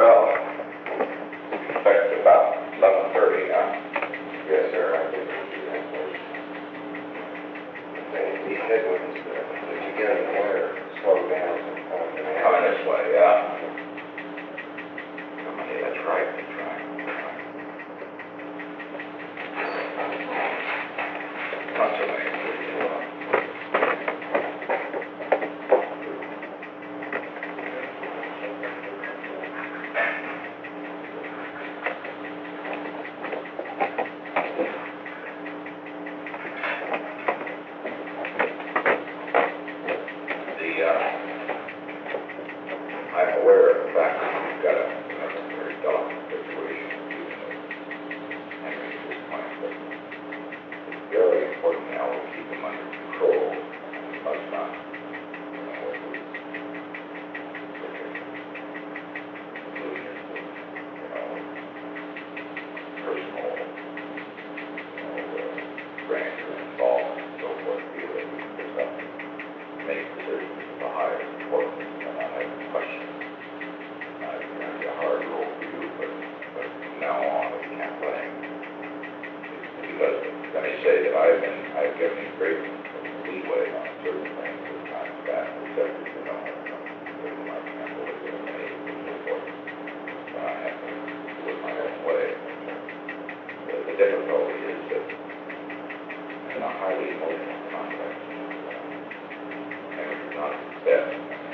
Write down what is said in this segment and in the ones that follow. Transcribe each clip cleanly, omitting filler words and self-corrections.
Well, expect about 11:30, huh? Yes, sir, I think we do that first. The headwinds, if you get in the winter, slow down sometimes. Coming this way, yeah. Yeah, that's right, that's right. Not so many. I'm aware of the fact that we've got a very delicate situation, Henry at this point, but it's very important now to keep him under control. We must not, personal, grandeur involvement and so forth, feel that we can pick up and make decisions of the highest importance and not have questions. It's going to be a hard role for you, but from now on we can't let him. Because let me say that I've given him great leeway on certain things at times back, except that you know, I can't believe it and so forth. I have to do it my own way. The difficulty is that in a highly emotional context, Henry is not at his best.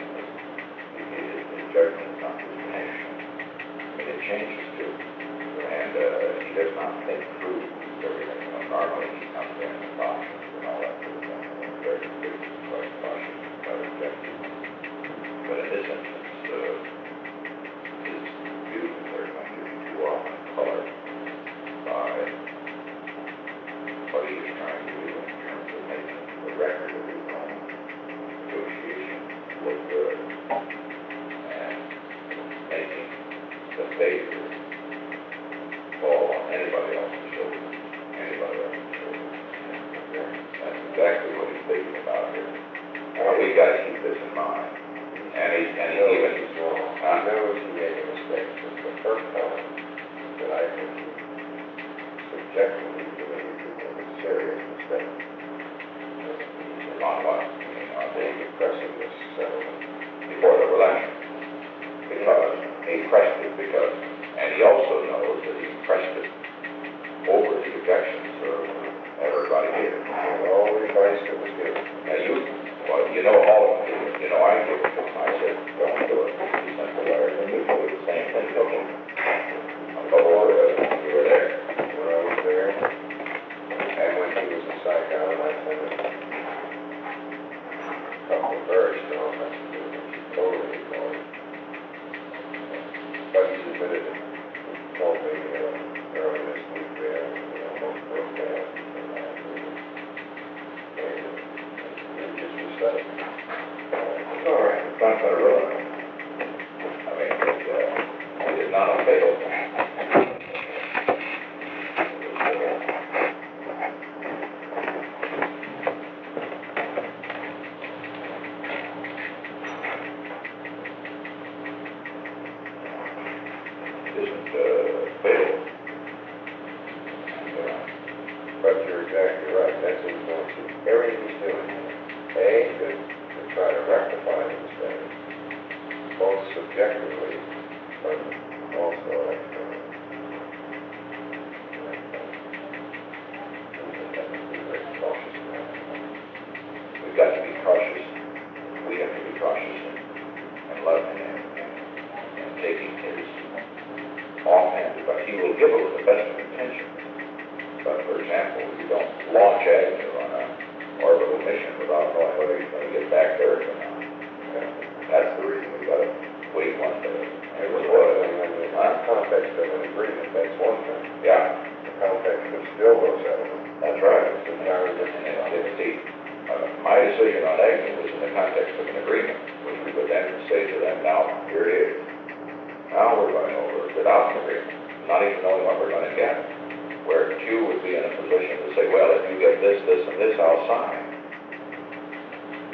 His judgment is not his passion. I mean, it changes too. And he does not think through everything. You know, normally he comes in and cautions and all that sort of thing. And very quite cautious about objective. But in this instance, his views are going to be too often colored by what he is trying to do in terms of making the record of his own negotiation look good and making the favor fall on anybody else's shoulders. That's exactly what he's thinking about here. We've got to keep this in mind. And he even knows he made a mistake. It's the first time that I think he subjectively believed he made a serious mistake. On what? On the pressing this settlement before the election. Because he pressed it and he also knows that he pressed it over the objections of everybody here. And all the advice that was given. Now you know all of them. You know I gave it to him. I said, don't do it. He sent the letters, and you do the same thing to him. You were there. When I was there, and when he was in Saigon, I sent him a couple of very strong messages, which he totally ignored. But he submitted it. He told me early this week there, almost broke down. And just decided. It's all right. It's not going to ruin him. I mean, it is not a fatal thing. But you're exactly right. That's what he's going to do. Everything he's doing, to try to rectify the mistake, both subjectively, but also externally. Very cautious about it. We've got to be cautious. We have to be cautious and loving him and taking his offhand. But he will give it with the best of intentions. But for example, you don't launch Agnew on an orbital mission without knowing whether he's going to get back there or not. That's the reason we've got to wait one day. It was one thing, in the context of an agreement, that's one thing. Yeah. The context of still no settlement. That's right. It's entirely different. My decision on Agnew was in the context of an agreement, which we would then say to them, now, here it is. Now we're going over without an agreement, not even knowing what we're going to get. Where Q would be in a position to say, well, if you get this, this, and this, I'll sign.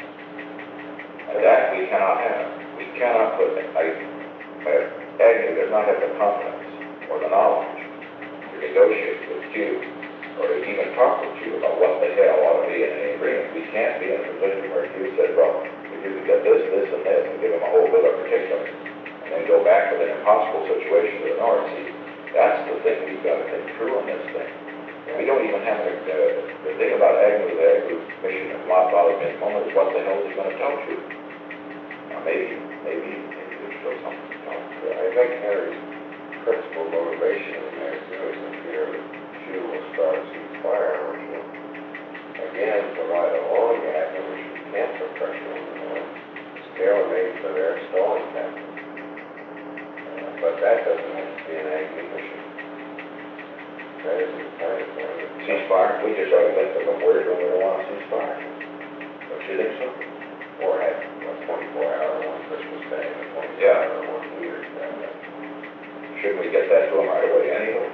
And that we cannot have. We cannot put Agnew, there's not have the confidence or the knowledge to negotiate with Q, or to even talk with Q about what the hell ought to be in any agreement, we can't be in a position where Q says, well, if you can get this, this, and this, and give them a whole bill of particulars, and then go back with an impossible situation to the North Sea. That's the thing we've got to think through on this thing. We don't even have the thing about Agnew, the Agnew mission and Lot Valley at the moment is what the hell is he going to tell you? Maybe there's still something to tell. I think Henry's principal motivation in there too is the fear that Q will start a ceasefire, which will again provide a long gap in which we can't put pressure on the North. It's tailor-made for their stalling tactics. But that doesn't have to be an Agnew mission. That isn't the kind of thing. Ceasefire? We just ought to let them word when we don't want a ceasefire. Don't you think so? Or have a 24-hour one Christmas Day and a 24-hour Yeah. one New Year's Day. Shouldn't we get that to them right away anyway?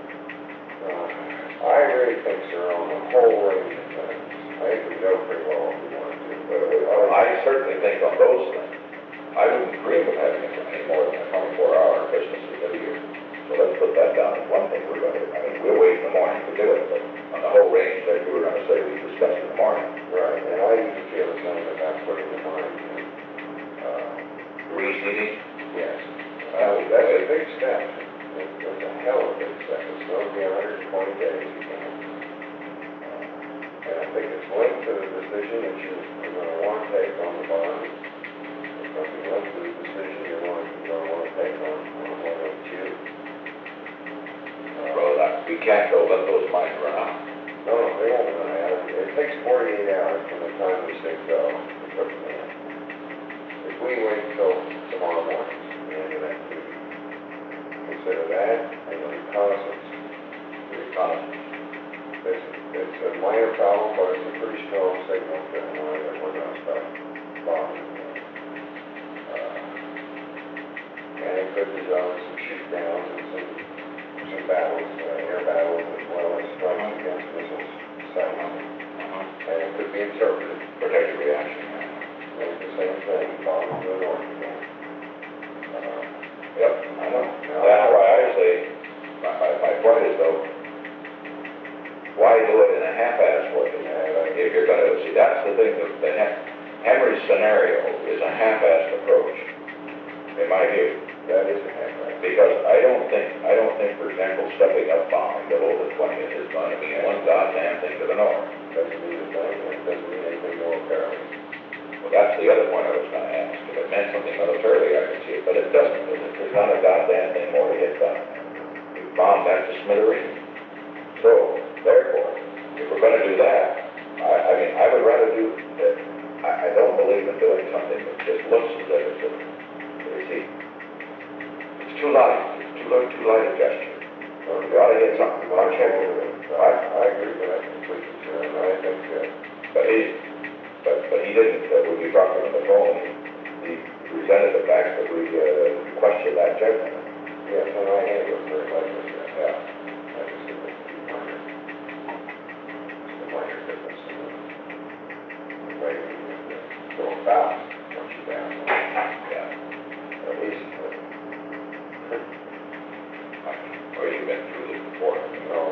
I really think, sir, on the whole range of things, I think we know pretty well what we want to do, but I certainly think on those things, I wouldn't dream of having it any more than a 24-hour Christmas and New Year. So let's put that down as one thing we're going to do. I mean, we'll wait in the morning to do it, but on the whole range that you were going to say we discussed in the morning. right, and I even feel the same about putting the mind in. Reseeding? Yes. That's a big step. It's a hell of a big step. It's going to be 120 days again. And I think it's linked to the decision that you're going to want to take on the bond. It's going to be linked to the decision you're going to want to take on one of Q. Well, we can't go let those mines run out. No, they won't run out. It takes 48 hours from the time these things go to put them in. If we wait till tomorrow morning, the end of that week, consider that and the reconnaissance. The reconnaissance. It's a minor problem, but it's a pretty strong signal to Illinois that we're going to start bombing. And it could result in some shoot downs and some battles, air battles, as well as strikes against missile sites. And it could be interpreted. Protective reaction. It's the same thing, bombing to the north again. Yep, I know. That's why I say, my point is though, why do it in a half-assed way? If you're going to, see, that's the thing, Henry's scenario is a half-assed approach, in my view. That is a half-assed. Because I don't think, for example, stepping up bombing the whole 20th is going to mean one goddamn thing to the north. Doesn't mean a thing, and it doesn't mean anything militarily. Well, that's the other point I was going to ask. If it meant something militarily, I could see it, but it doesn't. There's not a goddamn thing more to get done. We bombed that to smithereens. So, therefore, if we're going to do that, I mean, I would rather do that. I don't believe in doing something that just looks as if it's a, you see, it's too light. It's too light a gesture. We ought to get something much heavier. I agree with that completely, sir, and I think But he didn't, when we talked to him on the phone, he presented the fact that we questioned that judgment. yes, and I handle it very lightly, sir. Yeah. I just think it's a minor difference in the way we go about what you down. Yeah. At least, Or you've been through this before. no.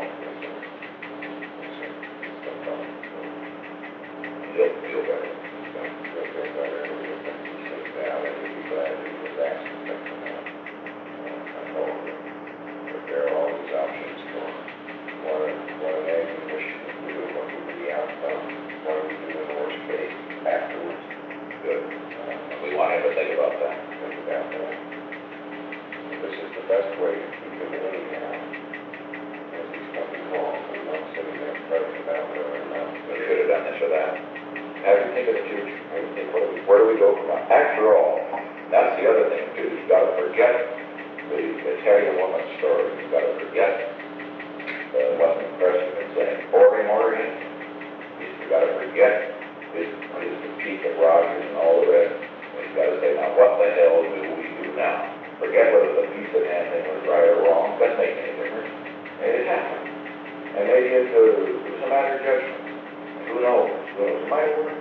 You'll feel better. You'll feel better, and you'll think you sit down, and you'll be glad that you was asked to think about. I told them that there are all these options for what an Agnew mission would do, what would be the outcome, what do we do in the worst case afterwards. Good. We want him to think about that. Think about that. This is the best way to keep him anyhow, as he's coming home, and not sitting there fretting about whether or not. We should have done this or that. Have you think of the future? Have you think, where do we go from that? After all, that's the other thing too. You've got to forget the Italian woman's story. You've got to forget what the president has been saying. Boring ordering. You've got to forget his critique of Rogers and all the rest. You've got to say, now what the hell do we do now? Forget whether the piece of hand thing was right or wrong. Doesn't make any difference. It happened. And maybe it's a matter of judgment. Who knows? It might work.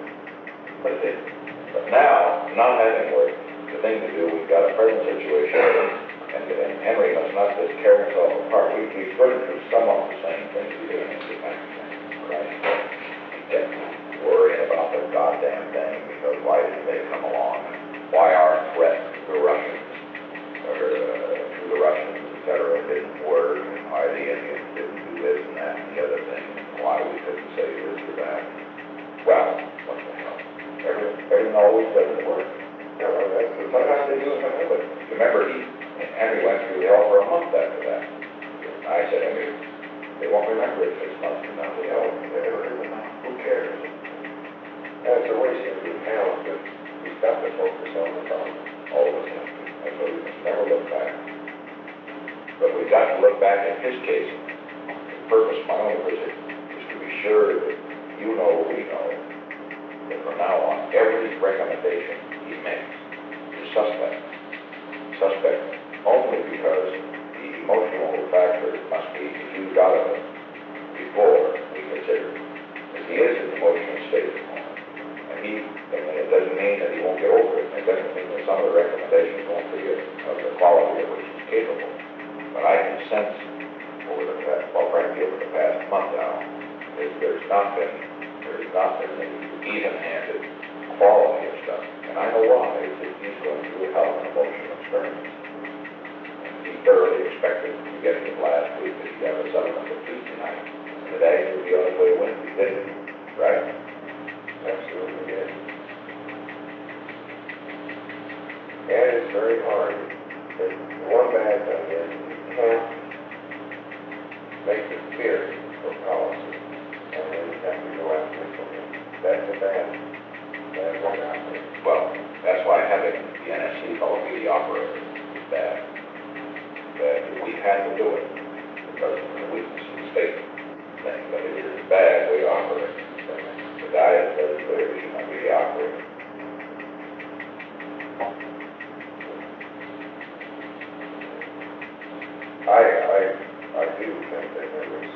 But now, not having worked, the thing to do, we've got a present situation, and part, we've been through some of the same things we did in the Mexican, right? We kept worrying about the goddamn thing, because why didn't they come along? Why our threat to the Russians, et cetera, didn't work, and why the Indians didn't do this and that and the other thing, and why we couldn't say this or that. Well, what the hell? Everything always doesn't work. Yeah, well, Sometimes they do, sometimes, but remember, Henry went through hell for a month after that. I said, Henry, they won't remember it 6 months from now. They never heard it now. Who cares? That's a waste of good talent, but we've got to focus on the problem. Always have to. And so we must never look back. But we've got to look back in his case. The purpose, my own visit, is to be sure that you know, we know, that from now on, every recommendation he makes is suspect. Suspect only because the emotional factor must be diffused out of it before we consider it. Because he is in an emotional state at the moment. And it doesn't mean that he won't get over it. It doesn't mean that some of the recommendations won't be of the quality of which he's capable. But I can sense frankly, over the past month now, there's not been the even-handed quality of stuff. And I know why. He's going through a hell of an emotional experience. And he thoroughly expected to get it last week that he'd have a settlement of peace tonight. And today he would be on his way to win. He didn't, right? Absolutely did. And it's very hard. But one bad thing is you can't make the fear for policy, and then you have to go after it from him. That's a bad one out there. Well, that's why having the NSC called be the operator is bad. That we had to do it because of the weakness of the state thing, but it is bad we operate. The guy is very clear he should not be the operator. I do think that there was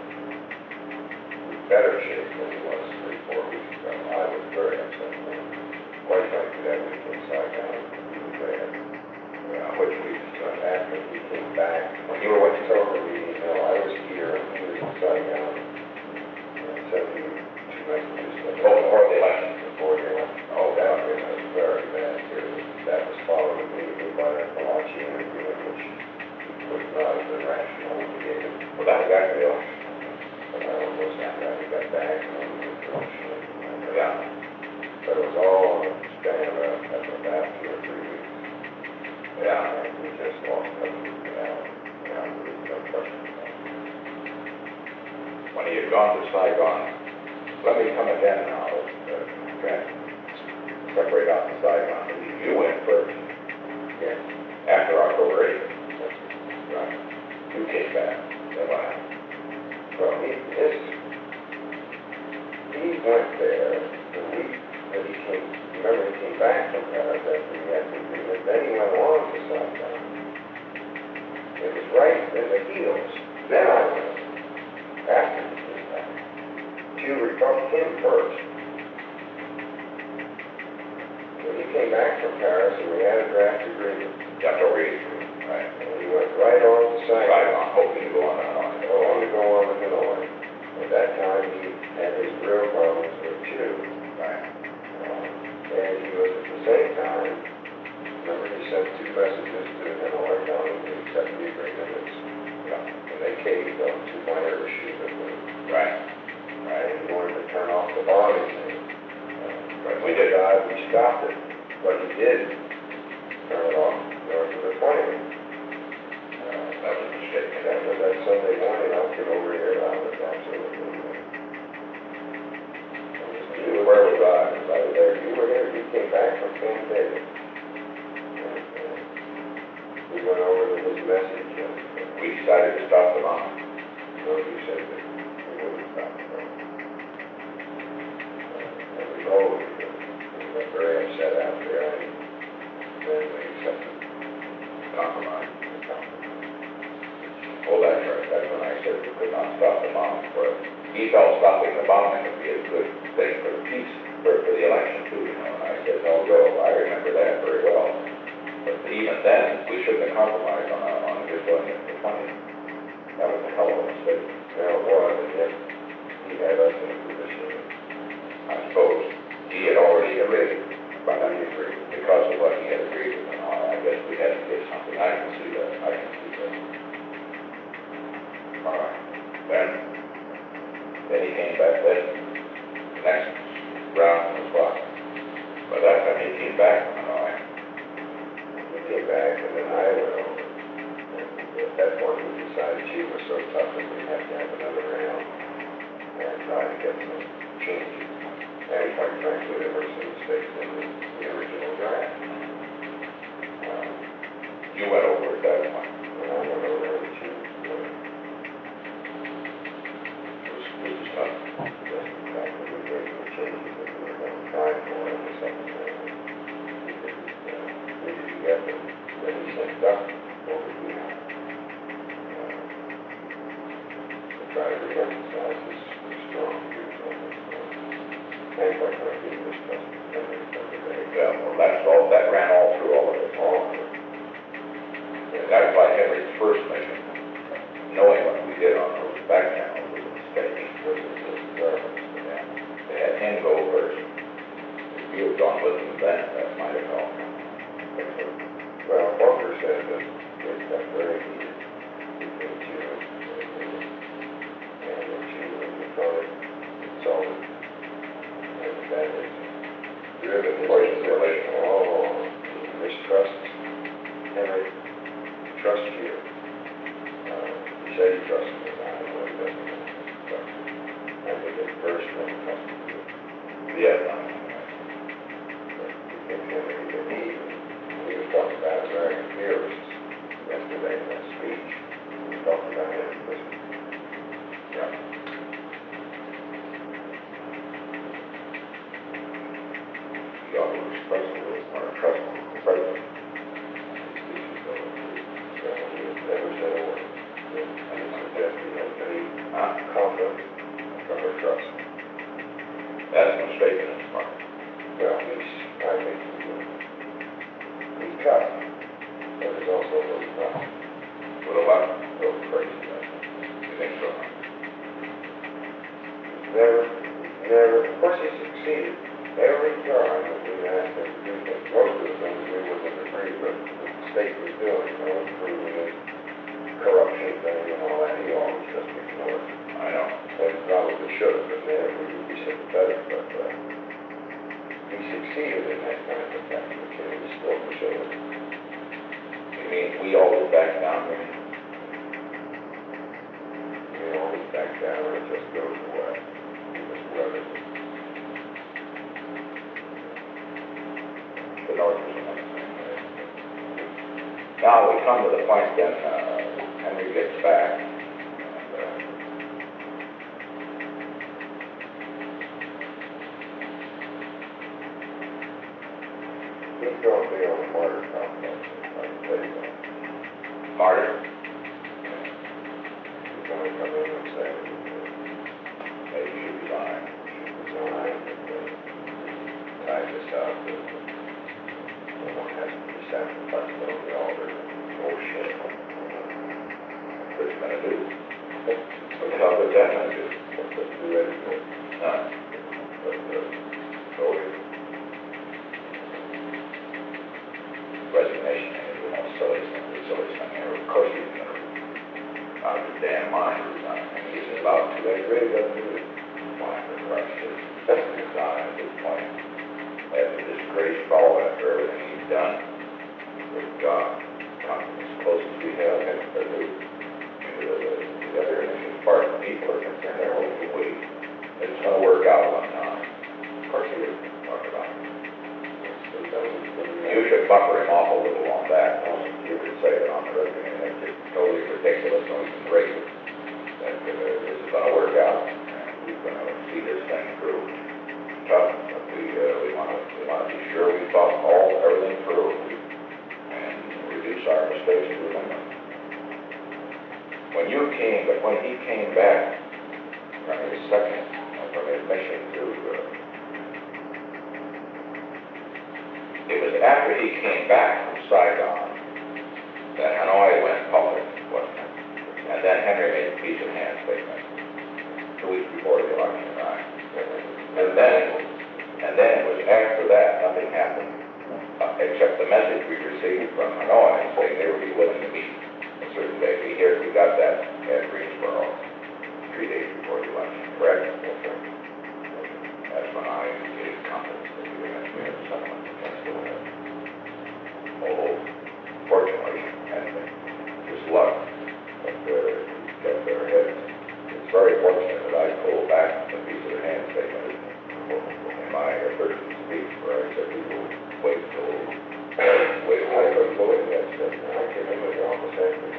better shape than he was 3-4 weeks ago. I was very upset with him. Quite frankly, that week inside down, he was bad. Which week? After he came back. When you were what you told the meeting, no, I was here, and he was inside down. And sent me 2 messages. Before the election? Before the election. Oh, that was very bad here. That was followed immediately by a Malachi interview, which was not as irrational as he gave it. Well, that was after the election. And I almost he got back on the election. Yeah. But it was all in the span of about 2 or 3 weeks. Yeah. And we just lost touch with the Allen. There's no question about it. When he had gone to Saigon, let me come again now, try to separate out the Saigon. You went first. Yes. After October 8th. Right. You came back. Then what happened? Well, he went there the week that he came, remember he came back from Paris after he had the agreement, then he went on to Saigon. It was right in the heels. Then I went, after he came back. To rebuff him first. When he came back from Paris and we had a draft agreement. October 8th. Right. And he went right on to Saigon. Saigon, hoping to go on and on. To go on with Hanoi. At that time, he had his real problems with Jew. Right. And he was at the same time, remember he sent 2 messages to Hanoi telling him to accept the agreement. And they caved on 2 minor issues that were. Right. Right. And he wanted to turn off the bombing thing. But We stopped it. But he did turn it off north of the 20th. That was a mistake. That was that Sunday morning, I'll get over here, I was absolutely. Where was I? I was there, you were here, you came back from Camp David. We went over to his message. We decided to stop the bomb. No, you said that we wouldn't stop the bomb. And we told him that we got very upset out there, and then we accepted Compromise. Oh, that's right. That's when I said we could not stop the bombing. He felt stopping the bombing would be a good thing for the peace, for the election too, you know. And I said, no, Joe, I remember that very well. But even then, we shouldn't have compromised on just going into the 20th. chief was so tough that we had to have another round and try to get some changes. And quite frankly, there were some mistakes in the original draft. You went over it that one. And I went over the chief, It was tough. just exactly the original changes that we were going to try for in the second round. We didn't get them. Then he sent Duck over here. To try to reemphasize his strong views on this. And quite frankly, he mistrusted Henry from the day. Yeah, well, that ran all through all of it. All of it. And that's why Henry's first mission, knowing what we did on those back channels, was a mistake. Was it garbage? Yeah. They had him go first. If you had gone with him then, that might have helped. Well, Bunker said that it got very heated between you and you thought it insulted. And that is driven his relation all along. He mistrusts Henry, trusts you. He said he trusts me, I don't know what he doesn't trust me. I think it's first from trusting you. Yeah. But he was talking about American theorists yesterday in that speech. He talked about him. Yeah. You ought to express a little more trust in the president. So he has never said a word. And he suggests he has any confidence or trust. That's a mistake in his part. Well, I think he's tough, but he's also a little tough. A little crazy, I think. You think so? Never, of course he succeeded. Every time that we asked him to do things, most of the things we wouldn't agree with the state was doing, improving it, corruption thing and all that, he always just ignored it. I know. And probably should have been there, we would be sympathetic, but he succeeded in that kind of attack, and he still pursuing it. You mean we always back down, maybe? He always backs down and it just goes away. He just weathers it. The North is on the same way. Now we come to the point then, Henry gets back. And, He's going to be on the martyr complex, I can tell you that. Martyr? He's going to come in and say, Maybe you should resign. resign, and tie this up, and someone has to be sacrificed on the altar. Oh, shit. What's he gonna do? What the hell is that gonna do? Let's do anything. None. But, So resignation is the most silly thing ever. Of course he's gonna, out of his damn mind, resign. And he's allowed to. He really doesn't do it. Why, for Christ's sake, doesn't resign at this point. After this great fall, after everything he's done, with God, coming as close as we have him to do. The other interesting part of the people are concerned, they're hoping it's gonna work out one time. Of course he is talk about it. You should buffer him off a little on that. You could say that on the resume, and it's just totally ridiculous, and we can raise it. That this is gonna work out, and we're gonna see this thing through. Tough, but we wanna be sure we thought everything through, and reduce our mistakes to a minimum. When he came back from his mission to, it was after he came back from Saigon that Hanoi went public, wasn't it? And then Henry made a peace and hand statement 2 weeks before the election, right? And then it was after that, nothing happened, except the message we received from Hanoi saying they would be willing to meet a certain day. We got that at Greensboro 3 days before the election, correct? That's when I gave confidence that we were going to have settlement against the wind. Although, fortunately, and just luck, but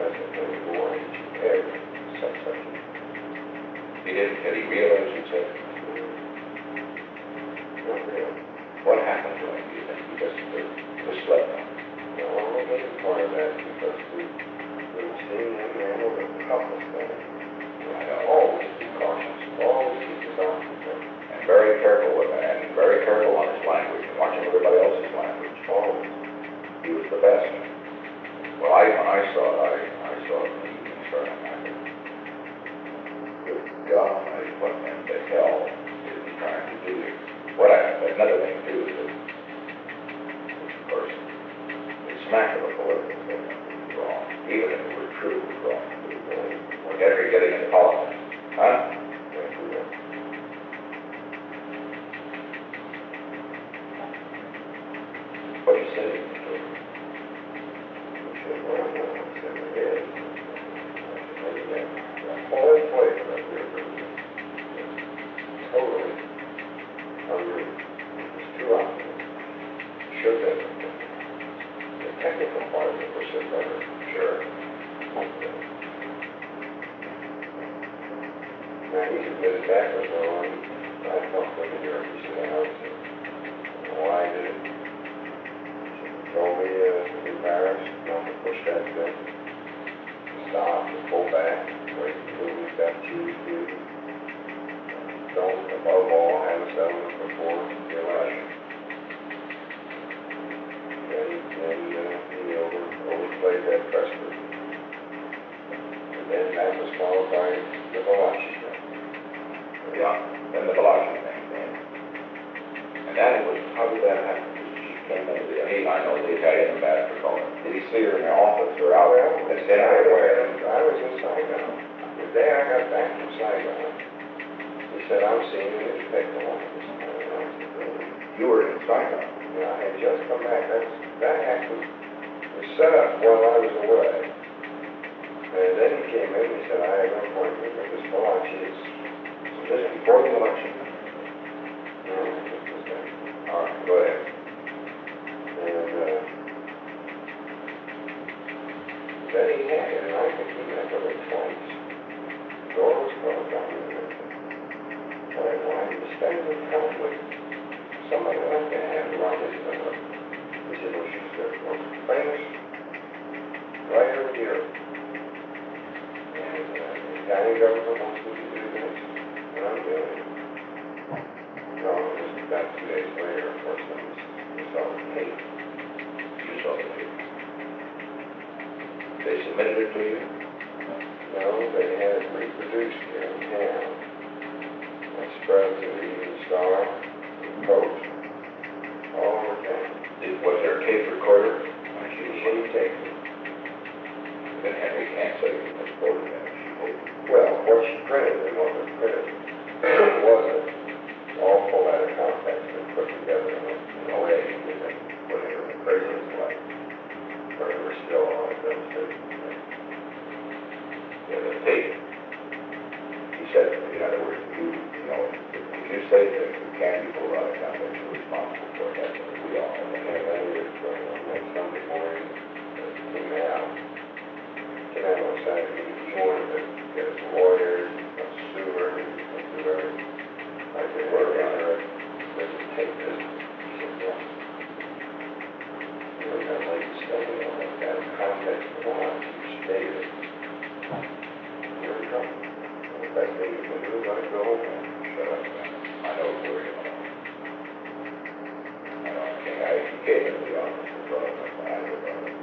I said, no, why did you ever say such a He didn't, did he realize you said? Not really. What happened to him, do you think? He just slept on? No, I wasn't part of that because we've seen him handle the toughest thing. Always be cautious, always keep his options open. And very careful with it, and very careful on his language, and watching everybody else's language. Always. He was the best. Well, when I saw it, I saw it in the evening starting. I said, good God, what in the hell is he trying to do here? What another thing too is that, of course, it's smack of a political thing wrong, even if it were true, it was wrong. We're getting into politics, huh? What do you say? All flavor of their version. Totally unreal. It's too obvious. Should have been. The technical part of it was so better. Sure. Now, he admitted that was wrong. I talked to him in Europe. He said, I said, why did it? He told me embarrassed not to push that thing. Stop, to pull back, wait until we've got choose to. Don't, above all, have a settlement before the election. Then he overplayed that precedent. And then that was followed by the Valachi thing. Yeah, then the Balaji thing came. And then it was, how did that happen? She came into I know the Italian ambassador called her. Did he see her in the office or out there? I was in Saigon. The day I got back from Saigon, he said, I'm seeing a newspaper one. You were in Saigon? Yeah, I had just come back. That happened. It was set up while I was away. And then he came in and said, I have an appointment with this Malachi. So this is before the election? No, it was that. All right, go ahead. And then he had it, and I think he met with her twice. The door was closed on him. Why do you spend your time with somebody like that? Why is it? He said, well, she's the most famous writer in Europe. And the Italian government wants me to do this, and I'm doing it. No, it was about 2 days later, of course, we saw the tape. You saw the tape. They submitted it to you? No, they had it reproduced here in town. I spread to the Evening Star, the Post, all over town. Was there a tape recorder? She taped it. Then Henry can't say he misquoted that. She taped it. Well, what she printed and what was printed wasn't all pulled out of context and put together in a way that put it in the craziest light. But it was still on it, those two. Yeah, the tape. He said, in other words, if you say things that can be pulled out of context, you're responsible for that. We all know that. And then it was on Sunday morning, came out. Came out on Saturday, he wanted to get his lawyers, a sewer, and do everything. I said, where is there? There's a tape this. He said, yeah. You know, that lady standing on that out of context of what you stated. You're in trouble. The best thing you can do is let it go and shut up. I know where you're going. I know, he came into the office and brought up my hand about it.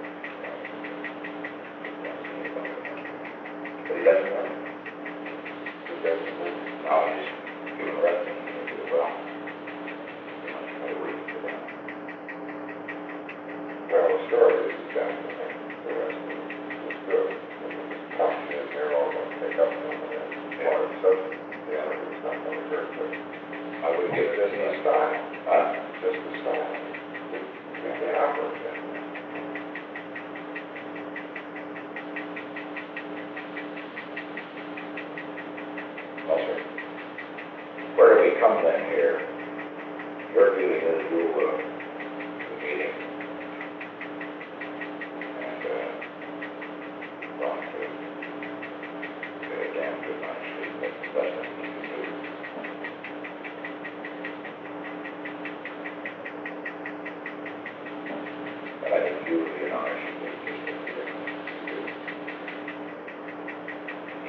But he doesn't know. He doesn't know. Now he's giving reference to the well. I read to that. Well, the story is exactly that. The rest of it was good. Confident they're all going to take up some of that. Part of the subject. Yeah, it's not going to hurt, but I would give it just the style. Huh? Just the style. You can't operate that way. No, sir. Where do we come then here? Your feeling is you'll, the meeting. And, well,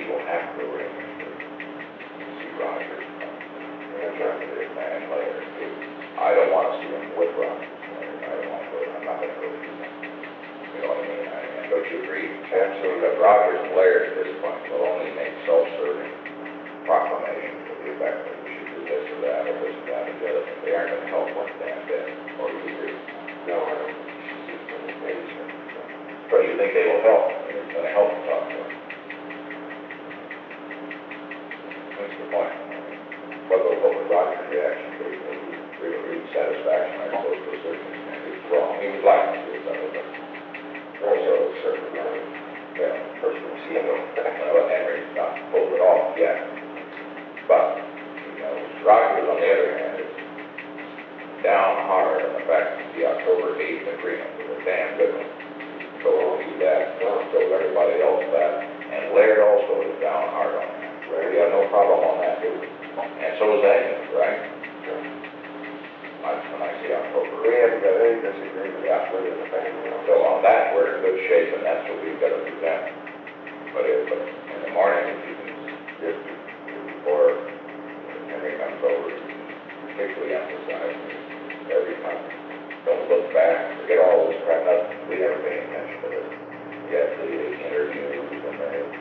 he will have to arrange to see Rogers. That's right. And later, I don't want to see him with Rogers. I don't want to go, I'm not going to go through that. You know what I mean? And don't you agree? Absolutely. Because Rogers and Laird at this point will only make self-serving proclamations to the effect that we should do this or that or this or that or the other. They aren't going to help one damn bit. Or you agree? No, I don't. She's going to pay you. But you think they will help? It's going to help to talk to him. That's the point. What was Rogers' reaction to it? Real satisfaction, I suppose, to a certain extent. He was wrong. He was lying to you, but Also, a certain amount of yeah, personal ego. well, Henry's not pulled it off yet. But, you know, Rogers, on the other hand, is down hard on the fact that the October 8th agreement was a damn good one. Told you that, told everybody else that, and Laird also is down hard on that. We have no problem on that, do we? And so is Agnew, right? When I say October. We haven't got any disagreement within the family. So on that, we're in good shape, and that's what we've got to present. But in the morning, if you can just, before Henry comes over, particularly emphasize every time, don't look back, forget all this crap, we never pay attention to this. Yet the interviews and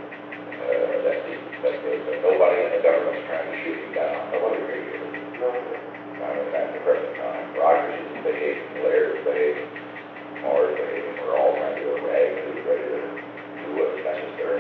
that nobody in the government's trying to shoot him down. Nobody really is. I mean, at the present time, Rogers is behaving, Laird is behaving, Moore is behaving, we're all trying to do a rag, who's ready to do what's necessary.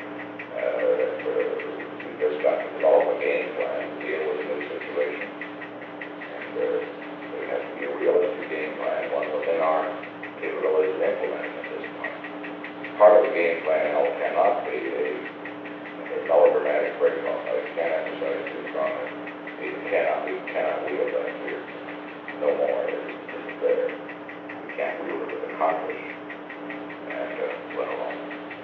We just got to develop a game plan to deal with a new situation. And it has to be a realistic game plan, one within our capabilities of implementing at this point. Part of the game plan cannot be a melodramatic break-off. I can't emphasize too strongly. We cannot wield that here. No more. It isn't there. We can't wield it with a accomplish. And let alone.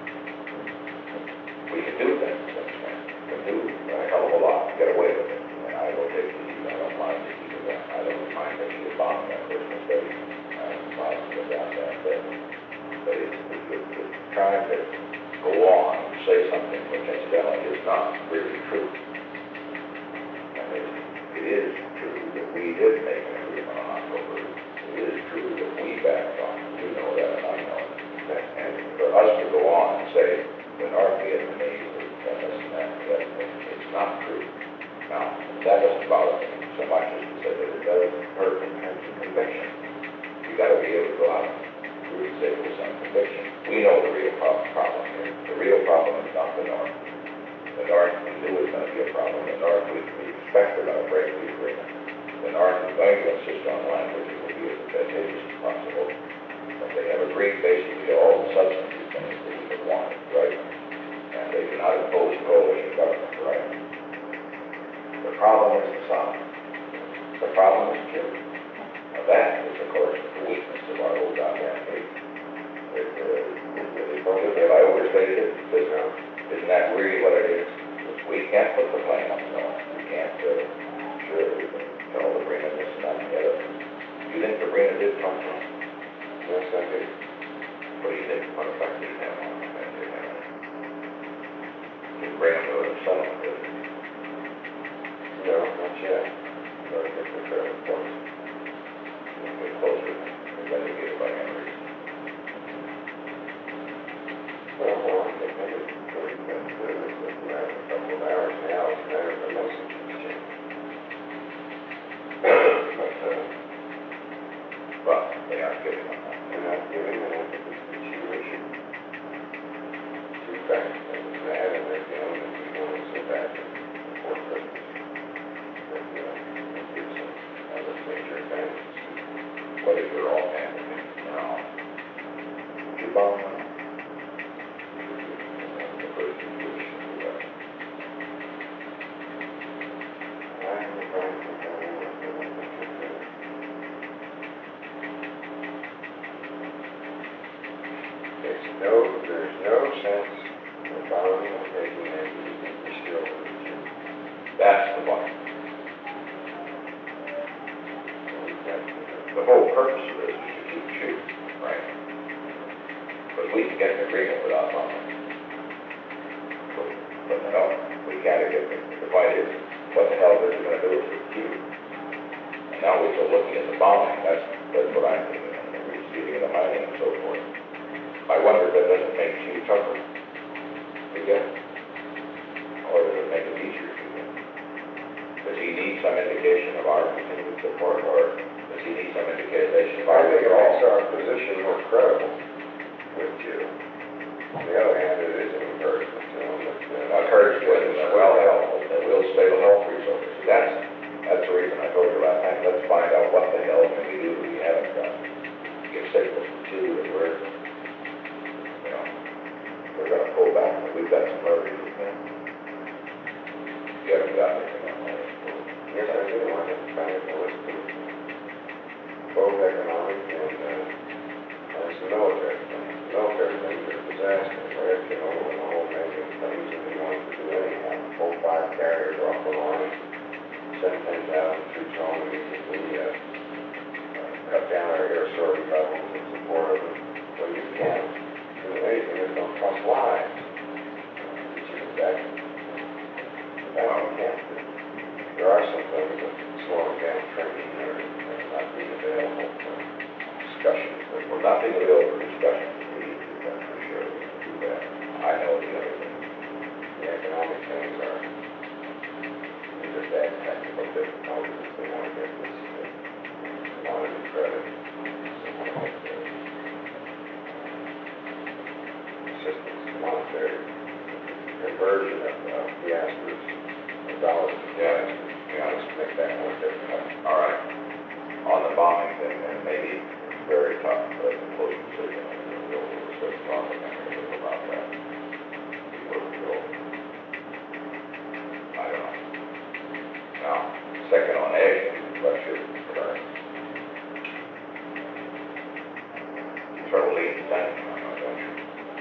We can do things, we can do a hell of a lot to get away with it. And I will take the heat. I don't mind the heat of that. I don't mind that she was bombing that Christmas Day. I'm positive about that. But it's trying to go on and say something which incidentally is not really true. And it is true that we did make an agreement on October. It is true that we backed on it. You know that and I know it. And for us to go on and say the North Vietnamese and this and that, it's not true. Now, that doesn't bother me so much as to say that it does hurt in terms of conviction. You got to be able to go out and really say with some conviction. We know the real problem here. The real problem is not the North. The North, we knew was going to be a problem. The North, we expect they're going to break the agreement. The North is going to insist on language that will be as advantageous as possible. But they have agreed basically to all the substantive things that we have wanted, right? And they do not impose coalition government, right? The problem is the South. The problem is Cuba. Now that is, of course, the weakness of our old goddamn hate. Have I overstated it? Isn't that really what it is? We can't put the blame on the North. We can't, sure, we can tell Sabrina this and that and the other. Do you think Sabrina did come from? Yes, I do. What do you think? What effect did it have on him? Didn't bring him to a settlement, did it? No, not yet. But I think we're fairly close. We're closer than indicated by Henry. Well, I think maybe we've been through it with a couple of hours now. It's a matter of the message exchange. But they aren't giving on that. They're not giving, and I think it's situation. Two facts, that was bad, and they're feeling that we want to sit back before Christmas. But, we'll give some other major advantages. What if they're all panicking now? Would you bomb them? The first situation of the West. I'm trying to tell you what they want to do. There's no sense in bombing or taking anything to steal from each other. That's the point. We've got to The whole purpose of this is to keep shooting, right? But we can get an agreement without bombing. But no, we can't get the point is, what the hell is it gonna do for Q? And now we're still looking at the bombing, that's what I'm thinking, and the receiving of the mining and so forth. I wonder if that doesn't make Q tougher to get, or does it make it easier to get? Does he need some indication of our continued support, or does he need some indication of I our think it withdrawal? makes our position more credible with you. On the other hand, it is an encouragement to them that, Encouragement and well-held, that we'll stable health resources. That's the reason I told you last night, let's find out what the hell can we do that we haven't done. Get signals from two that we're gonna pull back, but we've got some leverage with them. You haven't got anything on that. yes, I do want to kind of list of both economic and some military things. Military things are disasters, right? You know, and the whole major things that we want to do anyhow. Pull 5 carriers off the line, send 10,000 troops home immediately, cut down our air sortie levels in support of it. When you can't do anything that's going to cost lives, which is exactly what we can't do. There are some things that slowing down training or not being available for discussions. But Well, nothing available for discussion, we need to do that for sure, we can do that. I know the other thing. the economic things are, these are bad technical difficulties. They want to get this commodity credit. They want to get the assistance, monetary conversion of piastres, of dollars to piastres. Let's make that more difficult. All right. On the bombing thing, and maybe it's very tough, but it's a close decision, and we'll start talking about that. See where we go. I don't know. Now, second on A, what's your concern? You sort of lead the thing, don't you?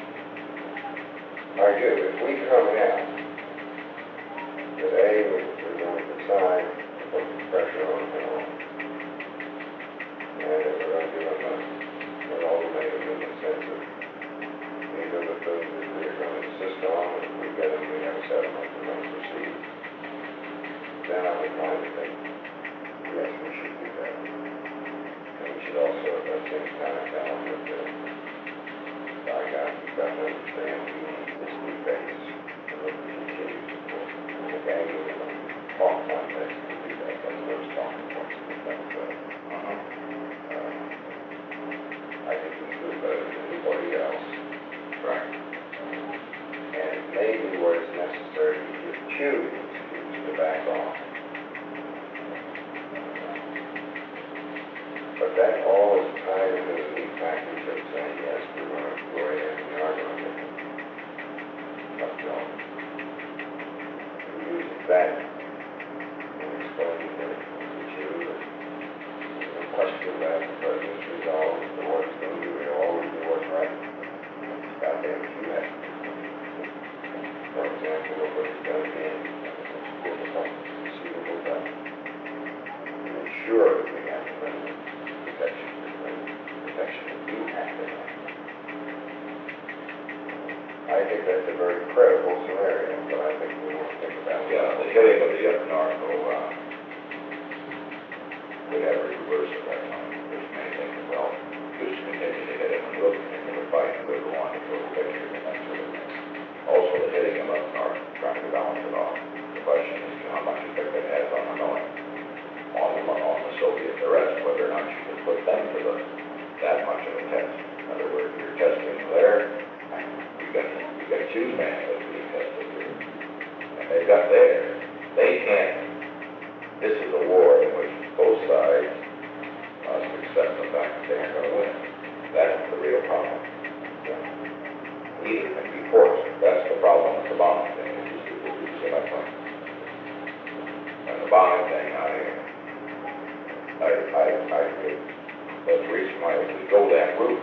I do. If we come out that A, we're going to decide to put pressure on them, and that we're going to give them an ultimatum in the sense of these are the things that we're going to insist on, and if we get them, we have a settlement, we're going to proceed. Then I'm inclined to think, yes, we should do that. And we should also at that same time tell them that, by God, you've got to understand we need this new base to look at continued support. And the gang in the talk context to do that, that's those talking points that that's I think we do better than anybody else. Right. And maybe where it's necessary to just choose to back off. But that all is tied into the neat package of saying, yes, we're going to go ahead and we are going to get up going. We use that and explaining that it's you and the question that the president's resolved as to what he's going to do, he'll always do what's right. Goddamn if you have to. For example, look what he's done in difficult, conceivable time. And ensure that we have the protection that you have to have. I think that's a very credible scenario, but I think we want to think about it. Yeah, the hitting of the up north will, we have a reverse of that one. There's many things, well, just continue to hit it and we'll continue to fight and we'll go on until the picture and that sort of thing. Also, the hitting them up north, trying to balance it off. The question is how much effect it has on Hanoi, on the Soviet arrest, whether or not you can put them to that much of a test. In other words, you're testing there, you got choose man that's being tested here. And they've got theirs. They can't, this is a war in which both sides must accept the fact that they aren't going to win. That's the real problem. Either can be forced. That's the problem with the bombing thing. You see my point? And the bombing thing, that's the reason why if we go that route,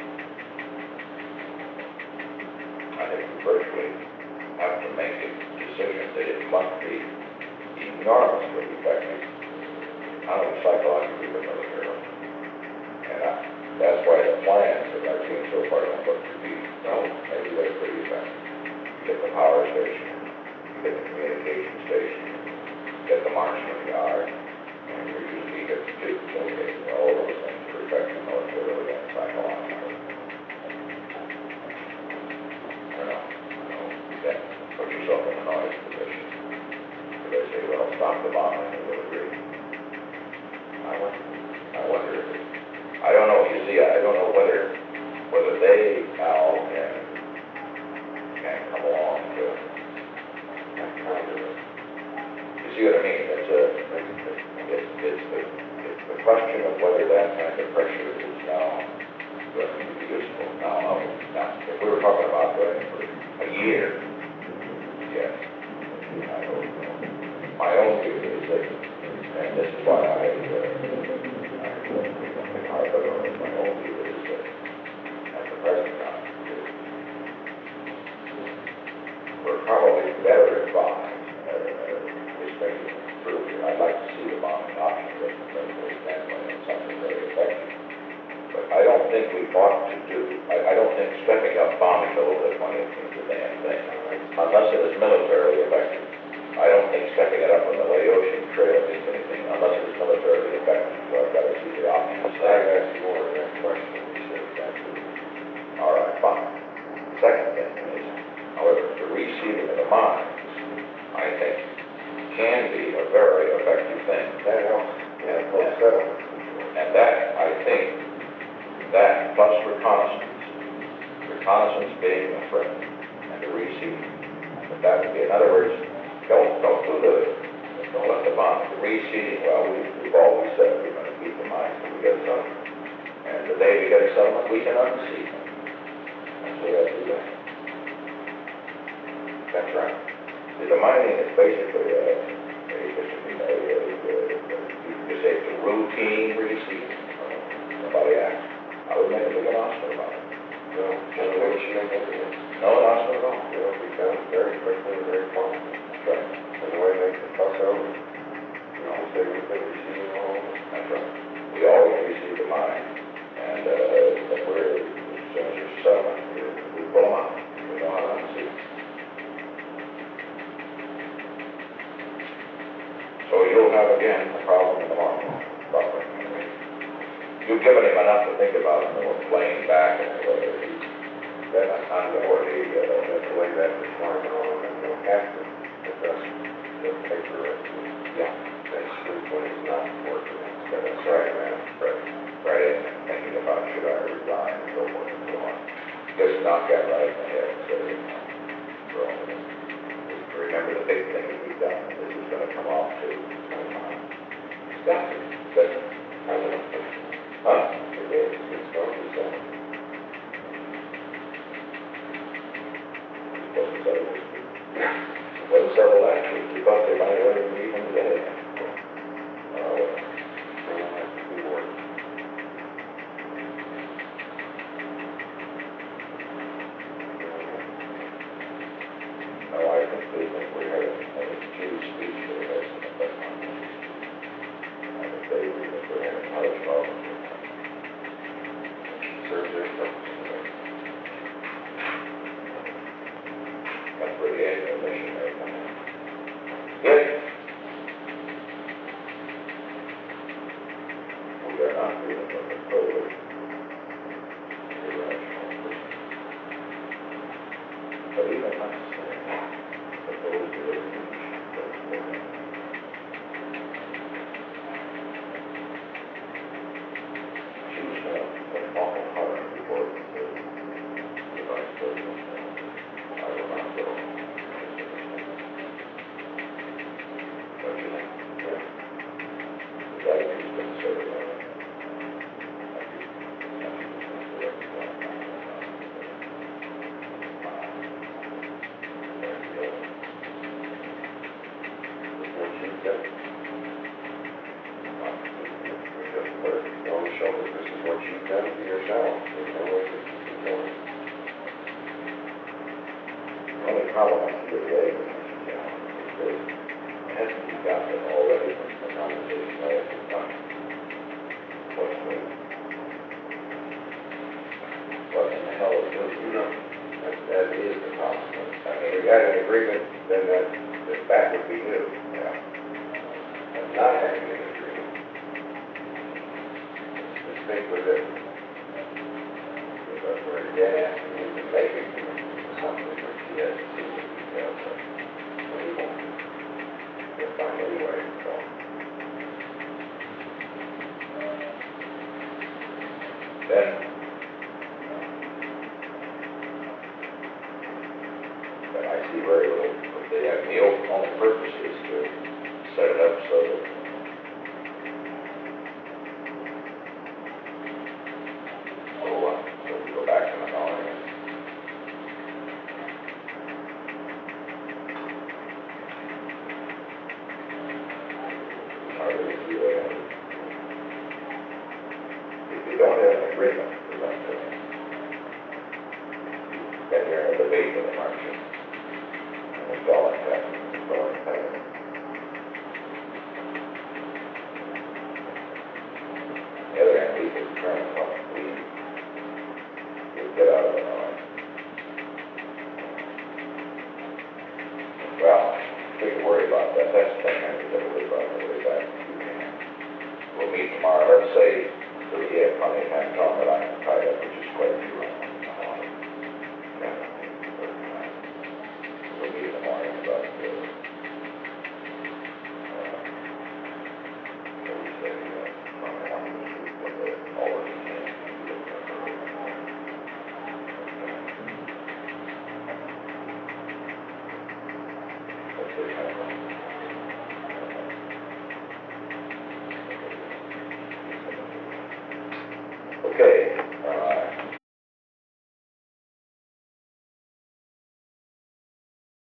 I think we virtually have to make a decision that it must be enormously effective, not only psychologically but militarily. And that's why the plans that I've seen so far don't look to be, no, maybe they're pretty effective. You get the power station, get the communication station, get the marksman yard, and your UV gets two, okay, all those things are affecting militarily and psychologically. I don't know, you can't put yourself in a noise position. So they say, well, stop the bombing, and you'll agree. I wonder if it, I don't know, you see, I don't know whether they, Al, can come along to that kind of, you see what I mean? It's the question of whether that kind of pressure is now going to be useful. Now, if we were talking about going for a year, yes, I don't know. My own view is that, and this is why I harp on it, my own view is that at the present time, we're probably better advised, this may be true here. I'd like to see the bombing option from the military standpoint and something very effective. But I don't think we ought to do, I don't think stepping up bombing the whole 20th is a damn thing, unless it is militarily effective. I don't think stepping it up on the Laotian Trail means anything unless it is militarily effective. So I've got to see the options. I'd ask you more of that question. You said exactly. All right, fine. Second thing is, however, the resealing of the mines, I think, can be a very effective thing. That helps. Yeah, helps settle. And that, I think, that plus reconnaissance being a threat, and the resealing, that would be, in other words, don't let the bomb, the resealing, well, we've always said we're going to keep the mines till we get a settlement. And the day we get a settlement, we can unseat them. That's the way I do that. That's right. See, the mining is basically you can say it's a routine resealing. Somebody asked, I would make a big announcement about it. No, just what you make of it. No announcement at all. It'll be done very quickly and very promptly. That's right. And the way they can fuss over, you know, say we've been receiving all of it. That's right. We always receive the mine, and as soon as there's a settlement, we pull them out. We know how to unseat them. So you'll have again a problem in the market. You've given him enough to think about in the plane back and whether he's been on board. That's the way that requirement on them, and they'll have to address the paper. Yeah. That's when it's not working. That's right, man. Right. And thinking about should I resign and so forth and so on. Just knock that right in the head. So, remember the big thing that we've done. This is going to come off to stop it. I don't know. Huh? It is. It's going to settle. Wasn't settled last week because they might have already leave them today. Have to do work. No, I think we had a huge speech for the rest of the I think they had a college problem. Serves their purpose. That's where the annual mission may come in. Yes. We are not dealing with a totally irrational person. But even us, supposed to live she was an awful hard before the vice president. I will not go. Don't you think? Yeah. The guy who's been serving What you said. On the shoulder, this is what you've done for yourself. There's no way that you can tell it. the only problem I see with the Abrams is that hasn't he got it already from the conversation last time? What in the hell is this? You know, that is the problem. I mean, we had an agreement, then that that would be new, yeah. and not having an agreement. Just think with it, but we're again asking you to make it something which he has to see the details of. What do you want? You'll find any way, so. Then, I see very little, but the only purpose is to set it up so that so we go back to Menard and hardly see that. If you don't have an agreement, present to me, then you're in a debate with the market. And it's all in fact, it's all in fact. The other hand, we could turn from, we get out of Menard. Well, we can worry about that. That's the thing I need to worry about on the way back. We'll meet tomorrow. Let's say that we have plenty of time to tell them that I'm tied up, which is quite a few rounds. We'll meet in the morning about what we say, from 1 to 2, but all of the things. That's it,